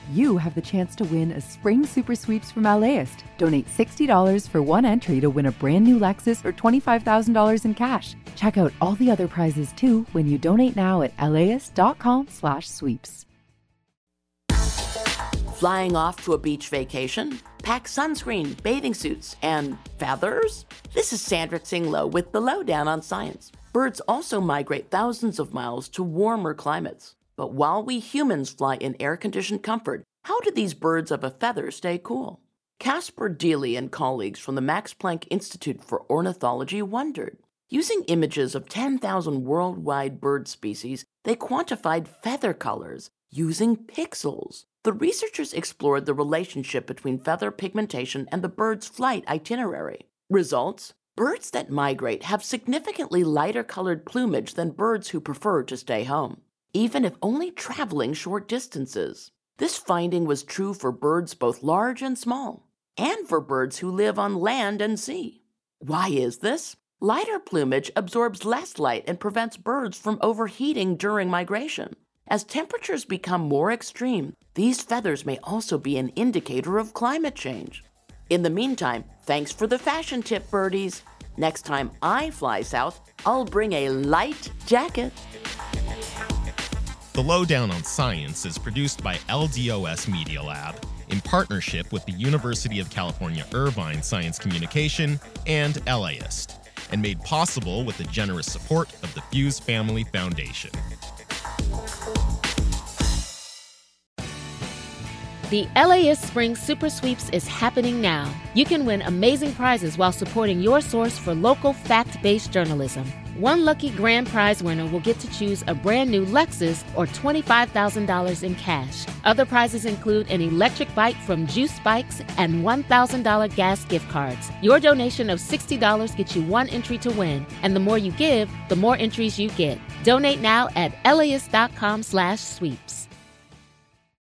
you have the chance to win a spring super sweeps from LAist. Donate $60 for one entry to win a brand new Lexus or $25,000 in cash. Check out all the other prizes too when you donate now at laist.com/sweeps. Flying off to a beach vacation? Pack sunscreen, bathing suits, and feathers? This is Sandra Tsing-Loh with the Lowdown on Science. Birds also migrate thousands of miles to warmer climates. But while we humans fly in air-conditioned comfort, how do these birds of a feather stay cool? Casper Deely and colleagues from the Max Planck Institute for Ornithology wondered. Using images of 10,000 worldwide bird species, they quantified feather colors using pixels. The researchers explored the relationship between feather pigmentation and the bird's flight itinerary. Results? Birds that migrate have significantly lighter colored plumage than birds who prefer to stay home, even if only traveling short distances. This finding was true for birds both large and small, and for birds who live on land and sea. Why is this? Lighter plumage absorbs less light and prevents birds from overheating during migration. As temperatures become more extreme, these feathers may also be an indicator of climate change. In the meantime, thanks for the fashion tip, birdies. Next time I fly south, I'll bring a light jacket. The Lowdown on Science is produced by LDOS Media Lab in partnership with the University of California Irvine Science Communication and LAist, and made possible with the generous support of the Fuse Family Foundation. The LAist Spring Super Sweeps is happening now. You can win amazing prizes while supporting your source for local fact-based journalism. One lucky grand prize winner will get to choose a brand new Lexus or $25,000 in cash. Other prizes include an electric bike from Juice Bikes and $1,000 gas gift cards. Your donation of $60 gets you one entry to win, and the more you give, the more entries you get. Donate now at laist.com/sweeps.